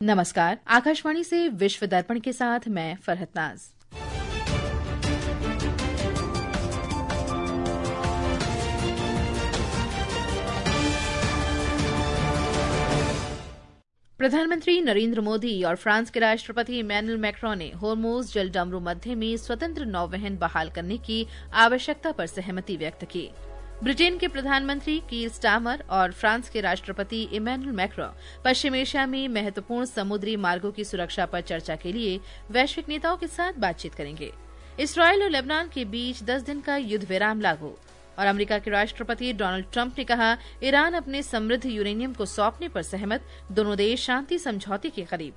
नमस्कार, आकाशवाणी से विश्व दर्पण के साथ मैं फरहत नाज। प्रधानमंत्री नरेंद्र मोदी और फ्रांस के राष्ट्रपति इमैनुअल मैक्रों ने होर्मुज जलडमरू मध्य में स्वतंत्र नौवहन बहाल करने की आवश्यकता पर सहमति व्यक्त की। ब्रिटेन के प्रधानमंत्री कीर स्टारमर और फ्रांस के राष्ट्रपति इमैनुअल मैक्रों पश्चिम एशिया में महत्वपूर्ण समुद्री मार्गों की सुरक्षा पर चर्चा के लिए वैश्विक नेताओं के साथ बातचीत करेंगे। इसराइल और लेबनान के बीच 10 दिन का युद्ध विराम लागू और अमेरिका के राष्ट्रपति डोनाल्ड ट्रंप ने कहा, ईरान अपने समृद्ध यूरेनियम को सौंपने पर सहमत, दोनों देश शांति समझौते के करीब।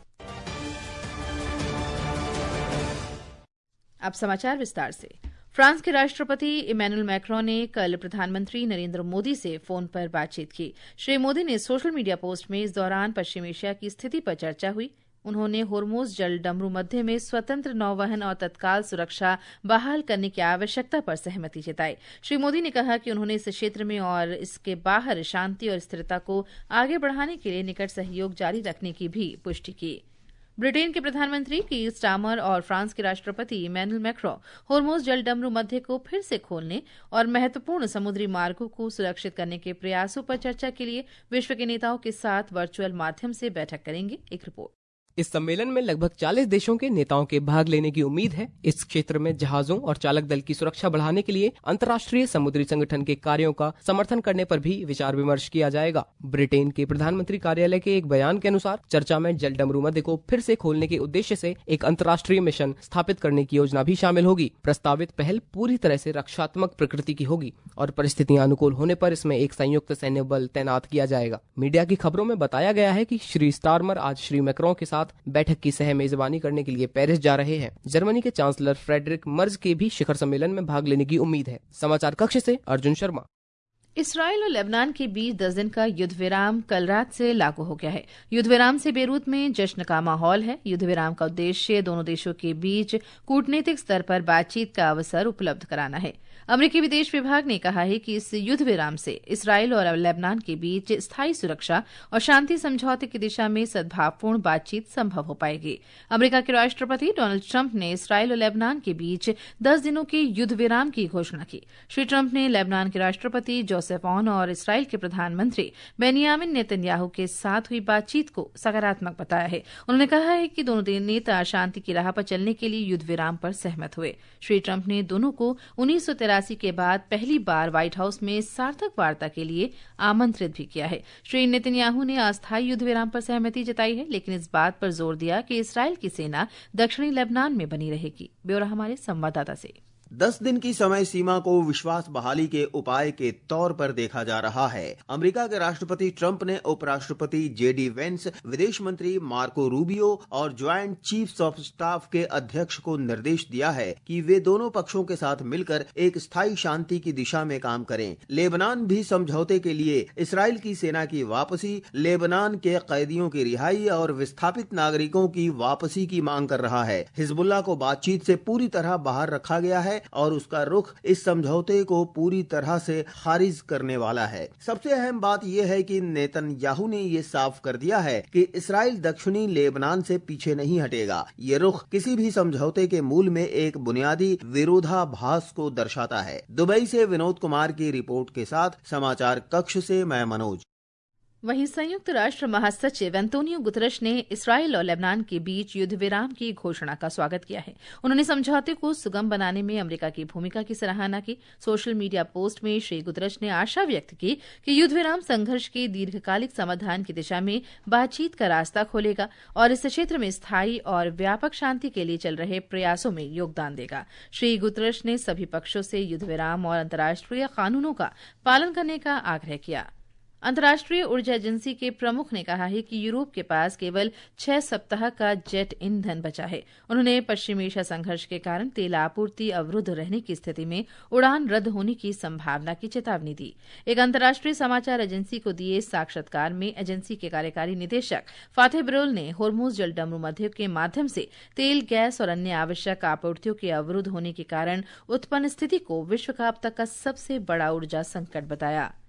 अब समाचार विस्तार से। फ्रांस के राष्ट्रपति इमैनुअल मैक्रों ने कल प्रधानमंत्री नरेंद्र मोदी से फोन पर बातचीत की। श्री मोदी ने सोशल मीडिया पोस्ट में इस दौरान पश्चिम एशिया की स्थिति पर चर्चा हुई। उन्होंने होर्मुज जलडमरू मध्य में स्वतंत्र नौवहन और तत्काल सुरक्षा बहाल करने की आवश्यकता पर सहमति जताई। श्री मोदी ने कहा कि उन्होंने इस क्षेत्र में और इसके बाहर शांति और स्थिरता को आगे बढ़ाने के लिए निकट सहयोग जारी रखने की भी पुष्टि की। ब्रिटेन के प्रधानमंत्री कीर स्टारमर और फ्रांस के राष्ट्रपति इमैनुअल मैक्रों होर्मुज जलडमरू मध्य को फिर से खोलने और महत्वपूर्ण समुद्री मार्गों को सुरक्षित करने के प्रयासों पर चर्चा के लिए विश्व के नेताओं के साथ वर्चुअल माध्यम से बैठक करेंगे। एक रिपोर्ट। इस सम्मेलन में लगभग 40 देशों के नेताओं के भाग लेने की उम्मीद है। इस क्षेत्र में जहाजों और चालक दल की सुरक्षा बढ़ाने के लिए अंतर्राष्ट्रीय समुद्री संगठन के कार्यों का समर्थन करने पर भी विचार विमर्श किया जाएगा। ब्रिटेन के प्रधानमंत्री कार्यालय के एक बयान के अनुसार चर्चा में जलडमरू मध्य को फिर से खोलने के उद्देश्य से एक अंतर्राष्ट्रीय मिशन स्थापित करने की योजना भी शामिल होगी। प्रस्तावित पहल पूरी तरह से रक्षात्मक प्रकृति की होगी और परिस्थितियां अनुकूल होने पर इसमें एक संयुक्त सैन्य बल तैनात किया जाएगा। मीडिया की खबरों में बताया गया है कि श्री स्टारमर आज श्री मैक्रों के साथ बैठक की सह मेजबानी करने के लिए पेरिस जा रहे हैं। जर्मनी के चांसलर फ्रेडरिक मर्ज के भी शिखर सम्मेलन में भाग लेने की उम्मीद है। समाचार कक्ष से अर्जुन शर्मा। इसराइल और लेबनान के बीच 10 दिन का युद्ध विराम कल रात से लागू हो गया है। युद्ध विराम से बेरूत में जश्न का माहौल है। युद्ध विराम का उद्देश्य दोनों देशों के बीच कूटनीतिक स्तर पर बातचीत का अवसर उपलब्ध कराना है। अमेरिकी विदेश विभाग ने कहा है कि इस युद्ध विराम से इसराइल और लेबनान के बीच स्थायी सुरक्षा और शांति समझौते की दिशा में सद्भावपूर्ण बातचीत संभव हो पाएगी। अमेरिका के राष्ट्रपति डोनाल्ड ट्रंप ने इसराइल और लेबनान के बीच 10 दिनों के युद्ध विराम की घोषणा की। श्री ट्रंप ने लेबनान के राष्ट्रपति जोसेफ ऑन और इसराइल के प्रधानमंत्री बेनियामिन नेतन्याहू के साथ हुई बातचीत को सकारात्मक बताया है। उन्होंने कहा है कि दोनों नेता शांति की राह पर चलने के लिए युद्ध विराम पर सहमत हुए। श्री ट्रंप ने दोनों को 1983 के बाद पहली बार व्हाइट हाउस में सार्थक वार्ता के लिए आमंत्रित भी किया है। श्री नेतन्याहू ने अस्थायी युद्ध विराम पर सहमति जताई है, लेकिन इस बात पर जोर दिया कि इसराइल की सेना दक्षिणी लेबनान में बनी रहेगी। ब्यौरा हमारे संवाददाता से। 10 दिन की समय सीमा को विश्वास बहाली के उपाय के तौर पर देखा जा रहा है। अमेरिका के राष्ट्रपति ट्रंप ने उपराष्ट्रपति जेडी वेंस, विदेश मंत्री मार्को रूबियो और ज्वाइंट चीफ्स ऑफ स्टाफ के अध्यक्ष को निर्देश दिया है कि वे दोनों पक्षों के साथ मिलकर एक स्थायी शांति की दिशा में काम करें। लेबनान भी समझौते के लिए इसराइल की सेना की वापसी, लेबनान के कैदियों की रिहाई और विस्थापित नागरिकों की वापसी की मांग कर रहा है। हिजबुल्लाह को बातचीत से पूरी तरह बाहर रखा गया है और उसका रुख इस समझौते को पूरी तरह से खारिज करने वाला है। सबसे अहम बात यह है कि नेतन्याहू ने यह साफ कर दिया है कि इसराइल दक्षिणी लेबनान से पीछे नहीं हटेगा। ये रुख किसी भी समझौते के मूल में एक बुनियादी विरोधाभास को दर्शाता है। दुबई से विनोद कुमार की रिपोर्ट के साथ समाचार कक्ष से मैं मनोज। वहीं संयुक्त राष्ट्र महासचिव एंटोनियो गुतरश ने इसराइल और लेबनान के बीच युद्ध विराम की घोषणा का स्वागत किया है। उन्होंने समझौते को सुगम बनाने में अमेरिका की भूमिका की सराहना की। सोशल मीडिया पोस्ट में श्री गुतरश ने आशा व्यक्त की कि युद्ध विराम संघर्ष के दीर्घकालिक समाधान की दिशा में बातचीत का रास्ता खोलेगा और इस क्षेत्र में स्थायी और व्यापक शांति के लिए चल रहे प्रयासों में योगदान देगा। श्री गुतरश ने सभी पक्षों से युद्ध विराम और अंतर्राष्ट्रीय कानूनों का पालन करने का आग्रह किया। अंतर्राष्ट्रीय ऊर्जा एजेंसी के प्रमुख ने कहा है कि यूरोप के पास केवल 6 सप्ताह का जेट ईंधन बचा है। उन्होंने पश्चिम एशिया संघर्ष के कारण तेल आपूर्ति अवरुद्ध रहने की स्थिति में उड़ान रद्द होने की संभावना की चेतावनी दी। एक अंतर्राष्ट्रीय समाचार एजेंसी को दिए साक्षात्कार में एजेंसी के कार्यकारी निदेशक फातेह बिरुल ने होर्मुज जलडमरू मध्य के माध्यम से तेल, गैस और अन्य आवश्यक आपूर्तियों के अवरुद्ध होने के कारण उत्पन्न स्थिति को विश्व का अब तक का सबसे बड़ा ऊर्जा संकट बताया।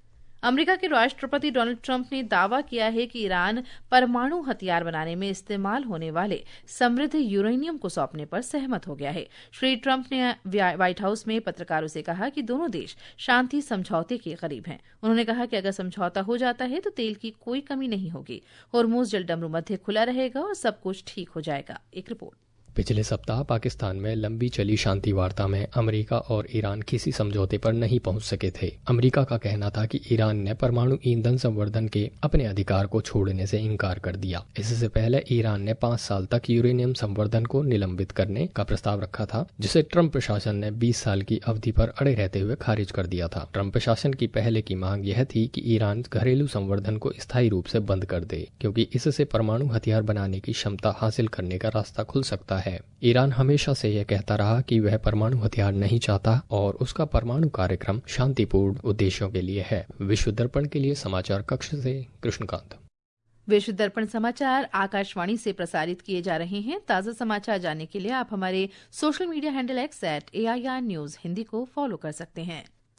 अमेरिका के राष्ट्रपति डोनाल्ड ट्रंप ने दावा किया है कि ईरान परमाणु हथियार बनाने में इस्तेमाल होने वाले समृद्ध यूरेनियम को सौंपने पर सहमत हो गया है। श्री ट्रंप ने व्हाइट हाउस में पत्रकारों से कहा कि दोनों देश शांति समझौते के करीब हैं। उन्होंने कहा कि अगर समझौता हो जाता है तो तेल की कोई कमी नहीं होगी, होर्मुज जलडमरू मध्य खुला रहेगा और सब कुछ ठीक हो जाएगा। एक रिपोर्ट। पिछले सप्ताह पाकिस्तान में लंबी चली शांति वार्ता में अमेरिका और ईरान किसी समझौते पर नहीं पहुंच सके थे। अमेरिका का कहना था कि ईरान ने परमाणु ईंधन संवर्धन के अपने अधिकार को छोड़ने से इनकार कर दिया। इससे पहले ईरान ने 5 साल तक यूरेनियम संवर्धन को निलंबित करने का प्रस्ताव रखा था, जिसे ट्रंप प्रशासन ने 20 साल की अवधि पर अड़े रहते हुए खारिज कर दिया था। ट्रंप प्रशासन की पहले की मांग यह थी कि ईरान घरेलू संवर्धन को स्थायी रूप से बंद कर दे, क्योंकि इससे परमाणु हथियार बनाने की क्षमता हासिल करने का रास्ता खुल सकता है। ईरान हमेशा से यह कहता रहा कि वह परमाणु हथियार नहीं चाहता और उसका परमाणु कार्यक्रम शांतिपूर्ण उद्देश्यों के लिए है। विश्व दर्पण के लिए समाचार कक्ष से कृष्णकांत। विश्व दर्पण समाचार आकाशवाणी से प्रसारित किए जा रहे हैं। ताज़ा समाचार जानने के लिए आप हमारे social media handle @AIR News Hindi को फॉलो कर सकते हैं।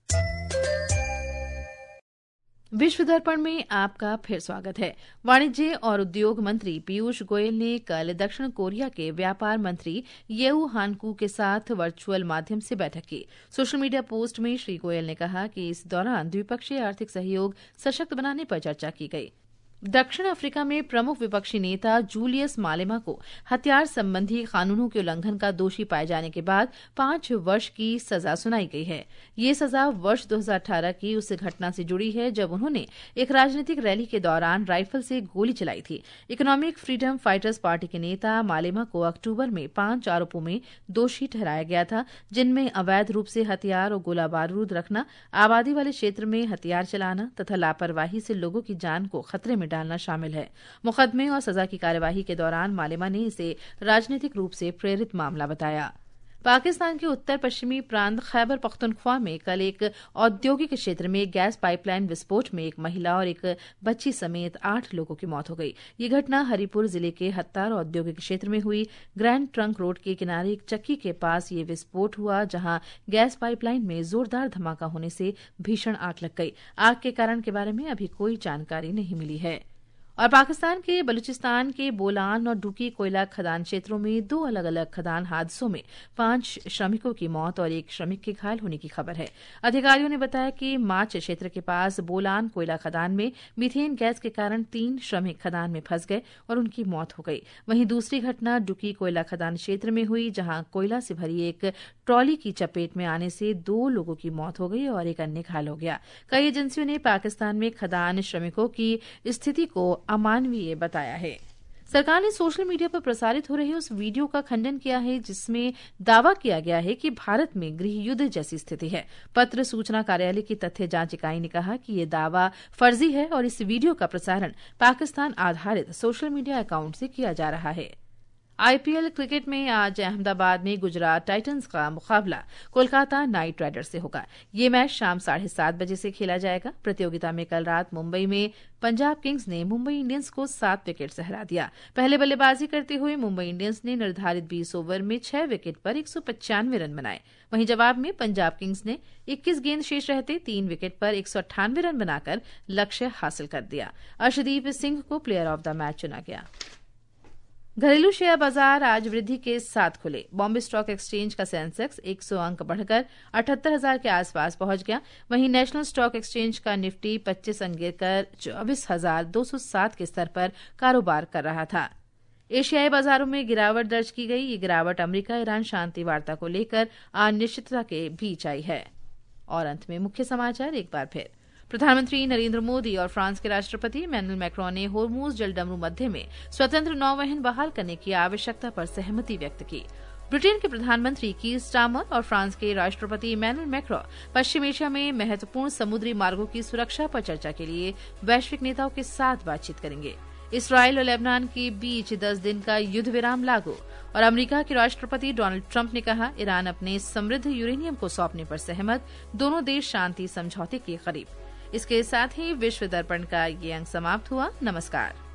विश्व दर्पण में आपका फिर स्वागत है। वाणिज्य और उद्योग मंत्री पीयूष गोयल ने कल दक्षिण कोरिया के व्यापार मंत्री येऊ हानकू के साथ वर्चुअल माध्यम से बैठक की। सोशल मीडिया पोस्ट में श्री गोयल ने कहा कि इस दौरान द्विपक्षीय आर्थिक सहयोग सशक्त बनाने पर चर्चा की गई। दक्षिण अफ्रीका में प्रमुख विपक्षी नेता जूलियस मालेमा को हथियार संबंधी कानूनों के उल्लंघन का दोषी पाए जाने के बाद 5 वर्ष की सजा सुनाई गई है। ये सजा वर्ष 2018 की उस घटना से जुड़ी है जब उन्होंने एक राजनीतिक रैली के दौरान राइफल से गोली चलाई थी। इकोनॉमिक फ्रीडम फाइटर्स पार्टी के नेता मालेमा को अक्टूबर में 5 आरोपों में दोषी ठहराया गया था, जिनमें अवैध रूप से हथियार और गोला बारूद रखना, आबादी वाले क्षेत्र में हथियार चलाना तथा लापरवाही से लोगों की जान को खतरे में डालना शामिल है। मुकदमे और सजा की कार्यवाही के दौरान मालेमा ने इसे राजनीतिक रूप से प्रेरित मामला बताया। पाकिस्तान के उत्तर पश्चिमी प्रांत खैबर पख्तूनख्वा में कल एक औद्योगिक क्षेत्र में गैस पाइपलाइन विस्फोट में एक महिला और एक बच्ची समेत 8 लोगों की मौत हो गई। ये घटना हरिपुर जिले के हत्तार औद्योगिक क्षेत्र में हुई। ग्रैंड ट्रंक रोड के किनारे एक चक्की के पास ये विस्फोट हुआ, जहां गैस पाइपलाइन में जोरदार धमाका होने से भीषण आग लग गई। आग के कारण के बारे में अभी कोई जानकारी नहीं मिली है। और पाकिस्तान के बलूचिस्तान के बोलान और डुकी कोयला खदान क्षेत्रों में 2 अलग अलग खदान हादसों में 5 श्रमिकों की मौत और 1 श्रमिक के घायल होने की खबर है। अधिकारियों ने बताया कि माच क्षेत्र के पास बोलान कोयला खदान में मीथेन गैस के कारण 3 श्रमिक खदान में फंस गए और उनकी मौत हो गई। वहीं दूसरी घटना डुकी कोयला खदान क्षेत्र में हुई, जहां कोयला से भरी एक ट्रॉली की चपेट में आने से 2 लोगों की मौत हो गई और 1 अन्य घायल हो गया। कई एजेंसियों ने पाकिस्तान में खदान श्रमिकों की स्थिति को अमानवीय बताया है। सरकार ने सोशल मीडिया पर प्रसारित हो रहे उस वीडियो का खंडन किया है जिसमें दावा किया गया है कि भारत में गृह युद्ध जैसी स्थिति है। पत्र सूचना कार्यालय की तथ्य जांच इकाई ने कहा कि ये दावा फर्जी है और इस वीडियो का प्रसारण पाकिस्तान आधारित सोशल मीडिया अकाउंट से किया जा रहा है। आईपीएल क्रिकेट में आज अहमदाबाद में गुजरात टाइटंस का मुकाबला कोलकाता नाइट राइडर्स से होगा। ये मैच शाम 7:30 बजे से खेला जाएगा। प्रतियोगिता में कल रात मुंबई में पंजाब किंग्स ने मुंबई इंडियंस को 7 विकेट से हरा दिया। पहले बल्लेबाजी करते हुए मुंबई इंडियंस ने निर्धारित 20 ओवर में 6 विकेट पर 195 रन बनाए। वहीं जवाब में पंजाब किंग्स ने 21 गेंद शेष रहते 3 विकेट पर 198 रन बनाकर लक्ष्य हासिल कर दिया। अर्शदीप सिंह को प्लेयर ऑफ द मैच चुना गया। घरेलू शेयर बाजार आज वृद्धि के साथ खुले। बॉम्बे स्टॉक एक्सचेंज का सेंसेक्स 100 अंक बढ़कर 78,000 के आसपास पहुंच गया। वहीं नेशनल स्टॉक एक्सचेंज का निफ्टी 25 अंक गिरकर 24,207 के स्तर पर कारोबार कर रहा था। एशियाई बाजारों में गिरावट दर्ज की गई। ये गिरावट अमेरिका ईरान शांति वार्ता को लेकर अनिश्चितता के बीच आई है। और अंत में मुख्य समाचार एक बार फिर। प्रधानमंत्री नरेंद्र मोदी और फ्रांस के राष्ट्रपति इमैनुअल मैक्रों ने होर्मुज जलडमरू मध्य में स्वतंत्र नौवहन बहाल करने की आवश्यकता पर सहमति व्यक्त की। ब्रिटेन के प्रधानमंत्री कीर स्टारमर और फ्रांस के राष्ट्रपति इमैनुअल मैक्रों पश्चिम एशिया में महत्वपूर्ण समुद्री मार्गों की सुरक्षा पर चर्चा के लिए वैश्विक नेताओं के साथ बातचीत करेंगे। इसराइल और लेबनान के बीच 10 दिन का युद्ध विराम लागू। और अमेरिका के राष्ट्रपति डोनाल्ड ट्रंप ने कहा, ईरान अपने समृद्ध यूरेनियम को सौंपने पर सहमत, दोनों देश शांति समझौते के करीब। इसके साथ ही विश्व दर्पण का ये अंक समाप्त हुआ। नमस्कार।